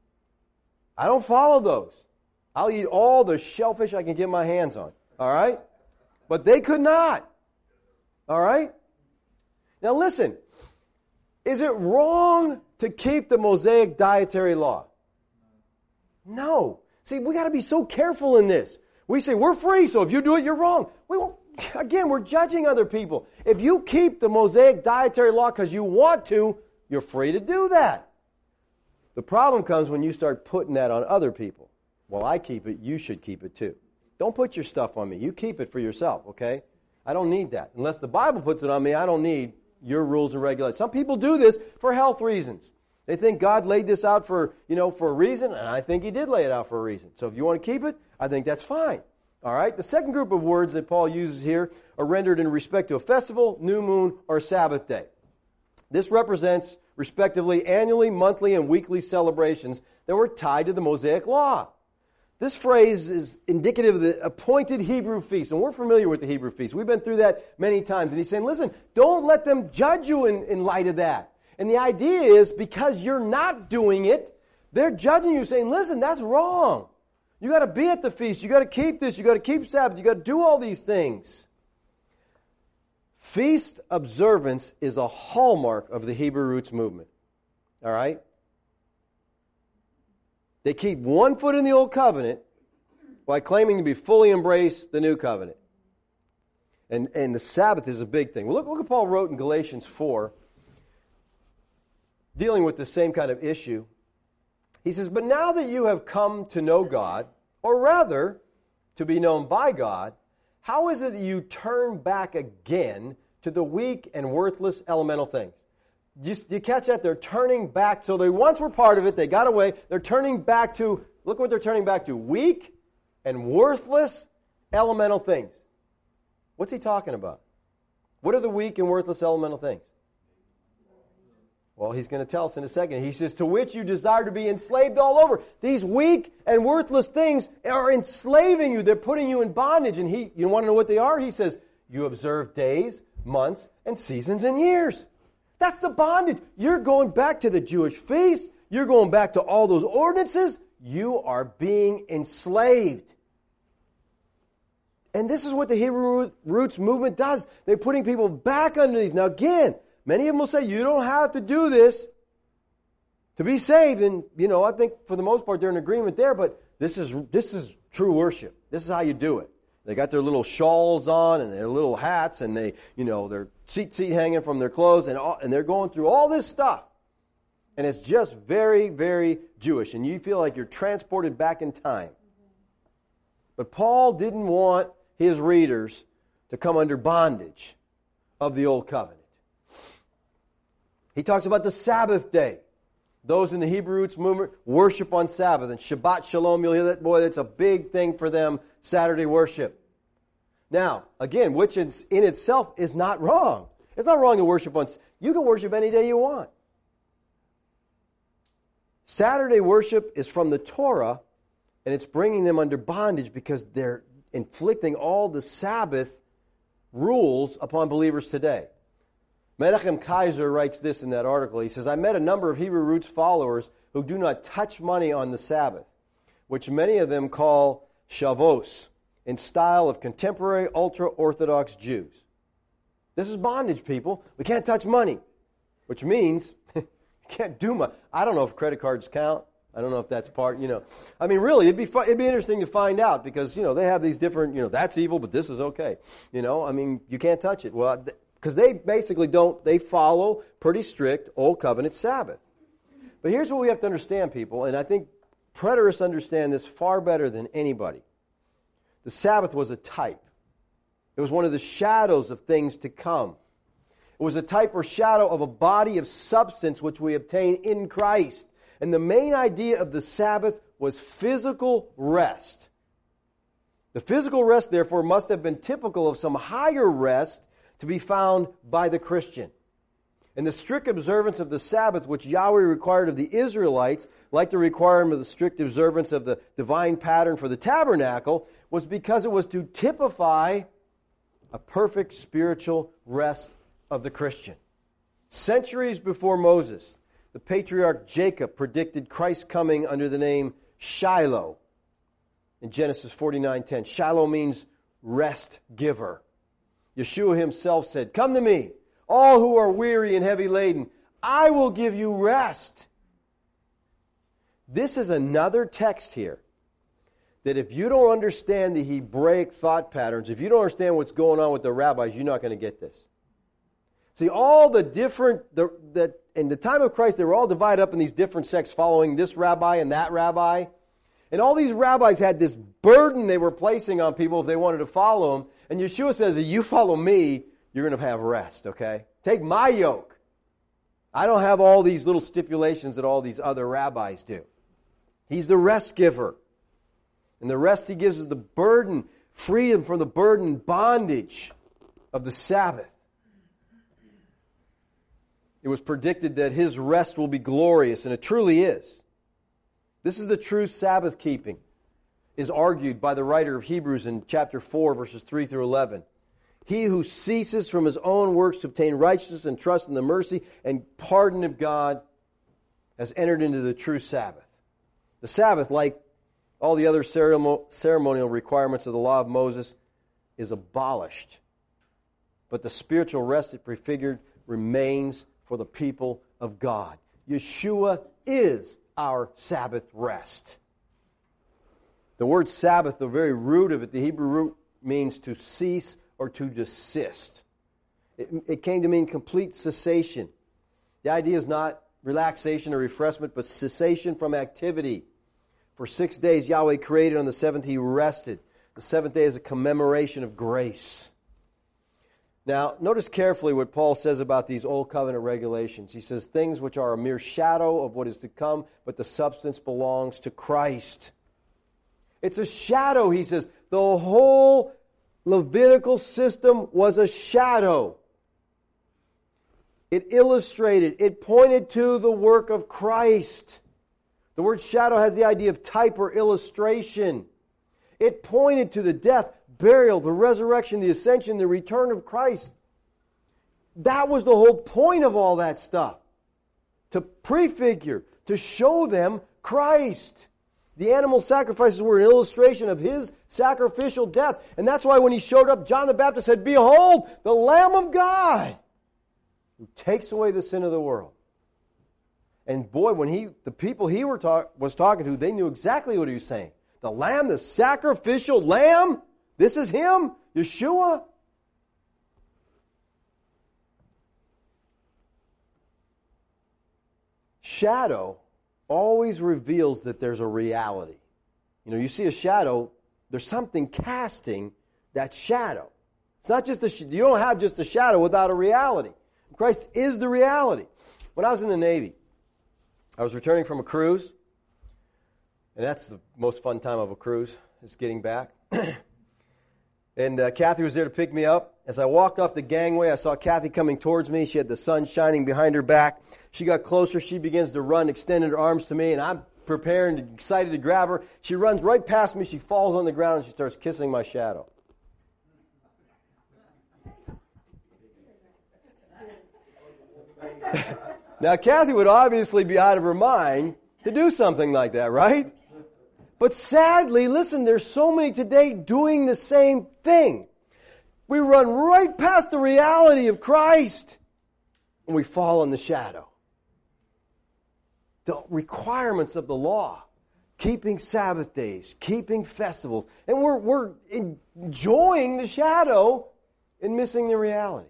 I don't follow those. I'll eat all the shellfish I can get my hands on. All right? But they could not. All right? Now listen. Is it wrong to keep the Mosaic dietary law? No. See, we got to be so careful in this. We say, we're free, so if you do it, you're wrong. We won't, again, we're judging other people. If you keep the Mosaic dietary law because you want to, you're free to do that. The problem comes when you start putting that on other people. Well, I keep it, you should keep it too. Don't put your stuff on me. You keep it for yourself, okay? I don't need that. Unless the Bible puts it on me, I don't need your rules and regulations. Some people do this for health reasons. They think God laid this out for, you know, for a reason, and I think He did lay it out for a reason. So if you want to keep it, I think that's fine. All right? The second group of words that Paul uses here are rendered in respect to a festival, new moon, or Sabbath day. This represents, respectively, annually, monthly, and weekly celebrations that were tied to the Mosaic law. This phrase is indicative of the appointed Hebrew feast, and we're familiar with the Hebrew feast. We've been through that many times, and he's saying, listen, don't let them judge you in, in light of that. And the idea is, because you're not doing it, they're judging you, saying, listen, that's wrong. You got to be at the feast. You got to keep this. You got to keep Sabbath. You got to do all these things. Feast observance is a hallmark of the Hebrew roots movement. All right? They keep one foot in the Old Covenant while claiming to be fully embrace the New Covenant. And, and the Sabbath is a big thing. Well, look, look what Paul wrote in Galatians four, dealing with the same kind of issue. He says, but now that you have come to know God, or rather, to be known by God, how is it that you turn back again to the weak and worthless elemental things? You, you catch that? They're turning back. So they once were part of it. They got away. They're turning back to, look what they're turning back to. Weak, and worthless elemental things. What's he talking about? What are the weak and worthless elemental things? Well, he's going to tell us in a second. He says, to which you desire to be enslaved all over. These weak and worthless things are enslaving you. They're putting you in bondage. And he, you want to know what they are? He says, you observe days, months, and seasons and years. That's the bondage. You're going back to the Jewish feast. You're going back to all those ordinances. You are being enslaved. And this is what the Hebrew Roots movement does. They're putting people back under these. Now again, many of them will say, you don't have to do this to be saved. And, you know, I think for the most part they're in agreement there, but this is this is true worship. This is how you do it. They got their little shawls on and their little hats and they, you know, their seat seat hanging from their clothes and all, and they're going through all this stuff. And it's just very, very Jewish. And you feel like you're transported back in time. But Paul didn't want his readers to come under bondage of the Old Covenant. He talks about the Sabbath day. Those in the Hebrew Roots movement worship on Sabbath. And Shabbat Shalom, you'll hear that. Boy, that's a big thing for them, Saturday worship. Now, again, which in itself is not wrong. It's not wrong to worship on... You can worship any day you want. Saturday worship is from the Torah, and it's bringing them under bondage because they're inflicting all the Sabbath rules upon believers today. Menachem Kaiser writes this in that article. He says, I met a number of Hebrew Roots followers who do not touch money on the Sabbath, which many of them call Shavuos, in style of contemporary ultra-Orthodox Jews. This is bondage, people. We can't touch money, which means you can't do much. I don't know if credit cards count. I don't know if that's part, you know. I mean, really, it'd be fun, it'd be interesting to find out because, you know, they have these different, you know, that's evil, but this is okay. You know, I mean, you can't touch it. Well, because they basically don't, they follow pretty strict Old Covenant Sabbath. But here's what we have to understand, people, and I think preterists understand this far better than anybody. The Sabbath was a type. It was one of the shadows of things to come. It was a type or shadow of a body of substance which we obtain in Christ. And the main idea of the Sabbath was physical rest. The physical rest, therefore, must have been typical of some higher rest to be found by the Christian. And the strict observance of the Sabbath, which Yahweh required of the Israelites, like the requirement of the strict observance of the divine pattern for the tabernacle, was because it was to typify a perfect spiritual rest of the Christian. Centuries before Moses, the patriarch Jacob predicted Christ's coming under the name Shiloh in Genesis forty-nine ten. Shiloh means rest giver. Yeshua himself said, come to me, all who are weary and heavy laden, I will give you rest. This is another text here that if you don't understand the Hebraic thought patterns, if you don't understand what's going on with the rabbis, you're not going to get this. See, all the different, the, the, in the time of Christ, they were all divided up in these different sects following this rabbi and that rabbi. And all these rabbis had this burden they were placing on people if they wanted to follow them. And Yeshua says, if you follow me, you're going to have rest, okay? Take my yoke. I don't have all these little stipulations that all these other rabbis do. He's the rest giver. And the rest he gives is the burden, freedom from the burden, bondage of the Sabbath. It was predicted that his rest will be glorious, and it truly is. This is the true Sabbath keeping, is argued by the writer of Hebrews in chapter four, verses three through eleven. He who ceases from his own works to obtain righteousness and trust in the mercy and pardon of God has entered into the true Sabbath. The Sabbath, like all the other ceremonial requirements of the law of Moses, is abolished. But the spiritual rest it prefigured remains for the people of God. Yeshua is our Sabbath rest. The word Sabbath, the very root of it, the Hebrew root means to cease or to desist. It, it came to mean complete cessation. The idea is not relaxation or refreshment, but cessation from activity. For six days Yahweh created, on the seventh He rested. The seventh day is a commemoration of grace. Now, notice carefully what Paul says about these Old Covenant regulations. He says, things which are a mere shadow of what is to come, but the substance belongs to Christ. It's a shadow, he says. The whole Levitical system was a shadow. It illustrated, it pointed to the work of Christ. The word shadow has the idea of type or illustration. It pointed to the death, burial, the resurrection, the ascension, the return of Christ. That was the whole point of all that stuff. To prefigure, to show them Christ. The animal sacrifices were an illustration of His sacrificial death. And that's why when He showed up, John the Baptist said, "Behold, the Lamb of God who takes away the sin of the world." And boy, when he, the people he were talk, was talking to, they knew exactly what he was saying. The Lamb, the sacrificial Lamb, this is Him, Yeshua. Shadow always reveals that there's a reality. You know, you see a shadow, there's something casting that shadow. It's not just a, you don't have just a shadow without a reality. Christ is the reality. When I was in the Navy, I was returning from a cruise, and that's the most fun time of a cruise, is getting back. And uh, Kathy was there to pick me up. As I walked off the gangway, I saw Kathy coming towards me. She had the sun shining behind her back. She got closer. She begins to run, extended her arms to me, and I'm preparing, excited to grab her. She runs right past me. She falls on the ground, and she starts kissing my shadow. Now, Kathy would obviously be out of her mind to do something like that, right? But sadly, listen, there's so many today doing the same thing. We run right past the reality of Christ and we fall in the shadow. The requirements of the law, keeping Sabbath days, keeping festivals, and we're, we're enjoying the shadow and missing the reality.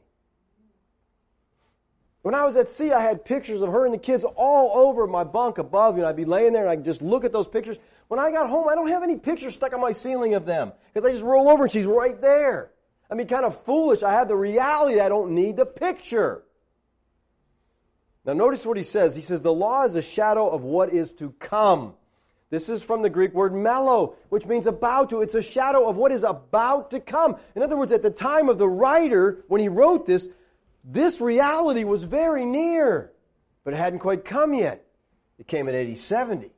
When I was at sea, I had pictures of her and the kids all over my bunk above. You know, I'd be laying there and I'd just look at those pictures. When I got home, I don't have any pictures stuck on my ceiling of them because I just roll over and she's right there. I mean, kind of foolish. I have the reality. I don't need the picture. Now, notice what he says. He says, the law is a shadow of what is to come. This is from the Greek word mello, which means about to. It's a shadow of what is about to come. In other words, at the time of the writer, when he wrote this, this reality was very near, but it hadn't quite come yet. It came in A D seventy.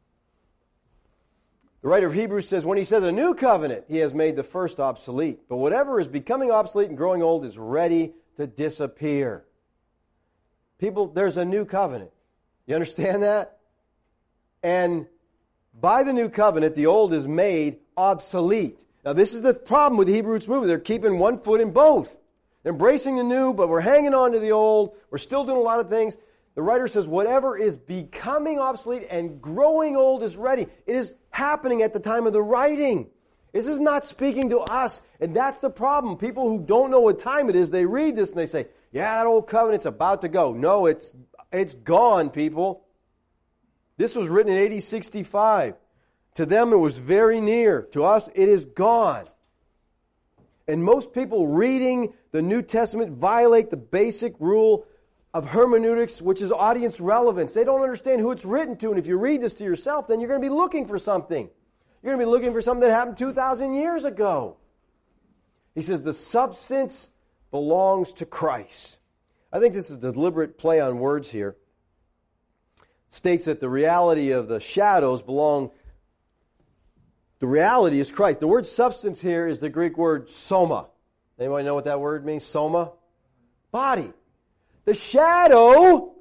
The writer of Hebrews says, when he says a new covenant, he has made the first obsolete. But whatever is becoming obsolete and growing old is ready to disappear. People, there's a new covenant. You understand that? And by the new covenant, the old is made obsolete. Now, this is the problem with the Hebrew Roots movement. They're keeping one foot in both. They're embracing the new, but we're hanging on to the old. We're still doing a lot of things. The writer says, whatever is becoming obsolete and growing old is ready. It is happening at the time of the writing. This is not speaking to us, and that's the problem. People who don't know what time it is, they read this and they say, yeah, that old covenant's about to go. No, it's it's gone, people. This was written in A D sixty-five. To them, it was very near. To us, it is gone. And most people reading the New Testament violate the basic rule of hermeneutics, which is audience relevance. They don't understand who it's written to, and if you read this to yourself, then you're going to be looking for something. You're going to be looking for something that happened two thousand years ago. He says the substance belongs to Christ. I think this is a deliberate play on words here. It states that the reality of the shadows belong, the reality is Christ. The word substance here is the Greek word soma. Anybody know what that word means? Soma? Body. The shadow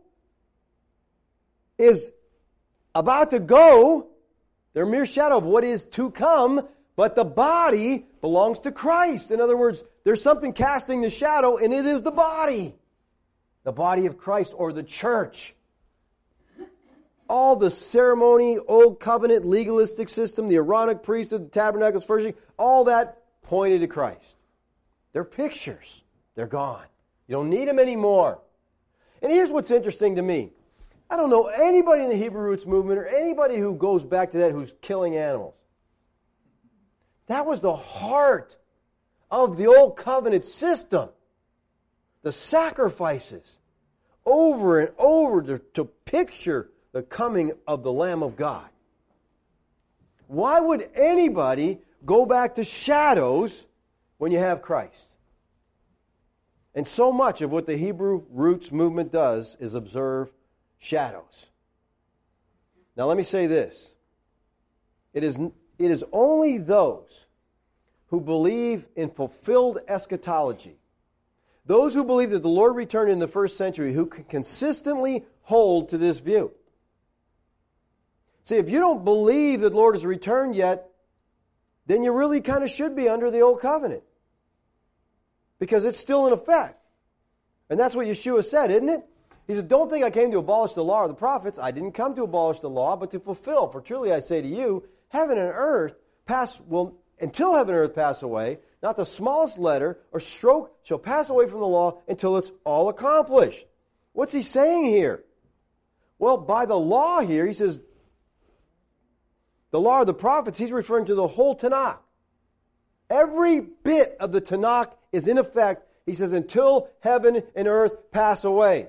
is about to go. They're a mere shadow of what is to come, but the body belongs to Christ. In other words, there's something casting the shadow, and it is the body. The body of Christ, or the church. All the ceremony, old covenant, legalistic system, the Aaronic priesthood, the tabernacles, furnishing, all that pointed to Christ. They're pictures. They're gone. You don't need them anymore. And here's what's interesting to me. I don't know anybody in the Hebrew Roots movement or anybody who goes back to that who's killing animals. That was the heart of the old covenant system. The sacrifices over and over to, to picture the coming of the Lamb of God. Why would anybody go back to shadows when you have Christ? And so much of what the Hebrew roots movement does is observe shadows. Now let me say this. It is, it is only those who believe in fulfilled eschatology, those who believe that the Lord returned in the first century, who can consistently hold to this view. See, if you don't believe that the Lord has returned yet, then you really kind of should be under the old covenant. Because it's still in effect. And that's what Yeshua said, isn't it? He says, don't think I came to abolish the law or the prophets. I didn't come to abolish the law, but to fulfill. For truly I say to you, heaven and earth pass will until heaven and earth pass away, not the smallest letter or stroke shall pass away from the law until it's all accomplished. What's he saying here? Well, by the law here, he says, the law of the prophets, he's referring to the whole Tanakh. Every bit of the Tanakh is in effect, he says, until heaven and earth pass away.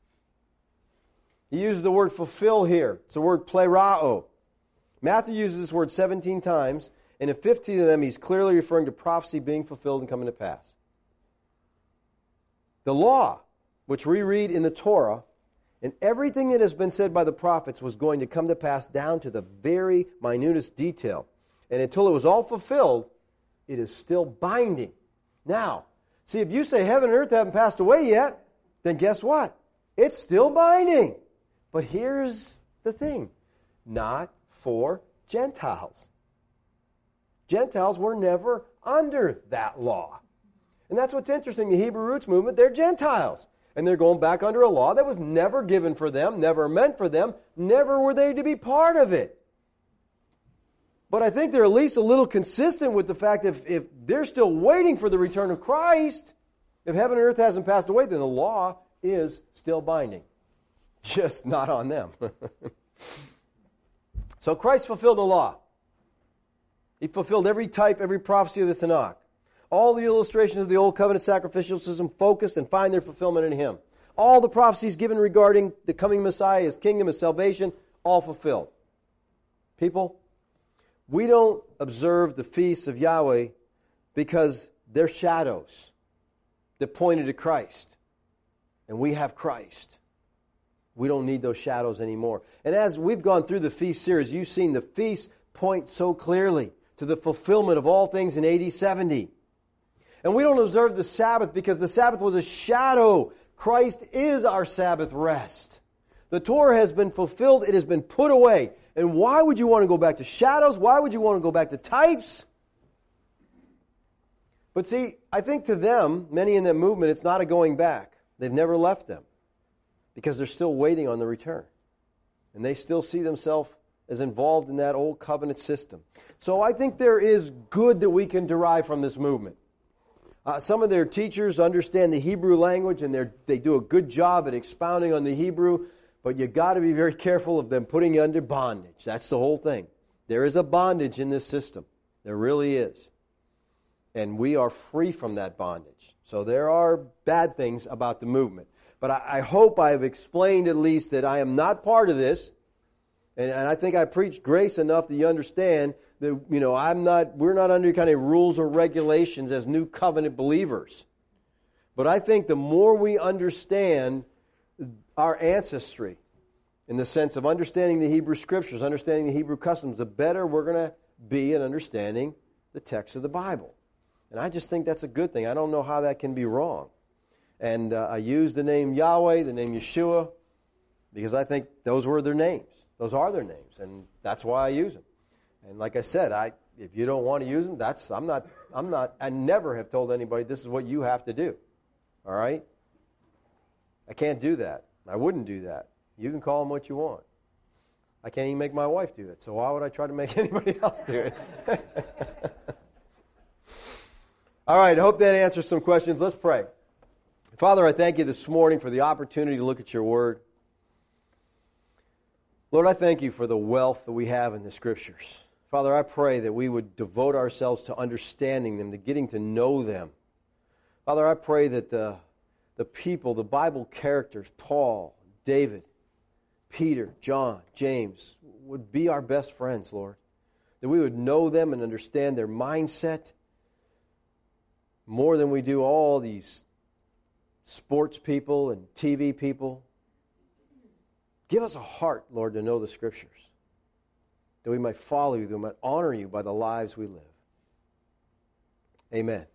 He uses the word fulfill here. It's the word plerao. Matthew uses this word seventeen times, and in fifteen of them he's clearly referring to prophecy being fulfilled and coming to pass. The law, which we read in the Torah, and everything that has been said by the prophets was going to come to pass down to the very minutest detail. And until it was all fulfilled, it is still binding. Now, see, if you say heaven and earth haven't passed away yet, then guess what? It's still binding. But here's the thing. Not for Gentiles. Gentiles were never under that law. And that's what's interesting. The Hebrew roots movement, they're Gentiles. And they're going back under a law that was never given for them, never meant for them, never were they to be part of it. But I think they're at least a little consistent with the fact that if, if they're still waiting for the return of Christ, if heaven and earth hasn't passed away, then the law is still binding. Just not on them. So Christ fulfilled the law. He fulfilled every type, every prophecy of the Tanakh. All the illustrations of the Old Covenant sacrificial system focused and find their fulfillment in Him. All the prophecies given regarding the coming Messiah, His kingdom, His salvation, all fulfilled. People, we don't observe the feasts of Yahweh because they're shadows that pointed to Christ. And we have Christ. We don't need those shadows anymore. And as we've gone through the feast series, you've seen the feasts point so clearly to the fulfillment of all things in A D seventy. And we don't observe the Sabbath because the Sabbath was a shadow. Christ is our Sabbath rest. The Torah has been fulfilled. It has been put away. And why would you want to go back to shadows? Why would you want to go back to types? But see, I think to them, many in that movement, it's not a going back. They've never left them because they're still waiting on the return. And they still see themselves as involved in that old covenant system. So I think there is good that we can derive from this movement. Uh, some of their teachers understand the Hebrew language and they they do a good job at expounding on the Hebrew, but you got to be very careful of them putting you under bondage. That's the whole thing. There is a bondage in this system. There really is. And we are free from that bondage. So there are bad things about the movement. But I, I hope I have explained at least that I am not part of this. And, and I think I preach grace enough that you understand that, you know, I'm not, we're not under kind of rules or regulations as new covenant believers. But I think the more we understand our ancestry, in the sense of understanding the Hebrew Scriptures, understanding the Hebrew customs, the better we're going to be in understanding the text of the Bible. And I just think that's a good thing. I don't know how that can be wrong. And uh, I use the name Yahweh, the name Yeshua, because I think those were their names. Those are their names, and that's why I use them. And like I said, I if you don't want to use them, that's I'm not I'm not I never have told anybody this is what you have to do. All right? I can't do that. I wouldn't do that. You can call them what you want. I can't even make my wife do it, so why would I try to make anybody else do it? All right, I hope that answers some questions. Let's pray. Father, I thank you this morning for the opportunity to look at your word. Lord, I thank you for the wealth that we have in the Scriptures. Father, I pray that we would devote ourselves to understanding them, to getting to know them. Father, I pray that the, the people, the Bible characters, Paul, David, Peter, John, James, would be our best friends, Lord. that we would know them and understand their mindset more than we do all these sports people and T V people. Give us a heart, Lord, to know the Scriptures, that we might follow you, that we might honor you by the lives we live. Amen.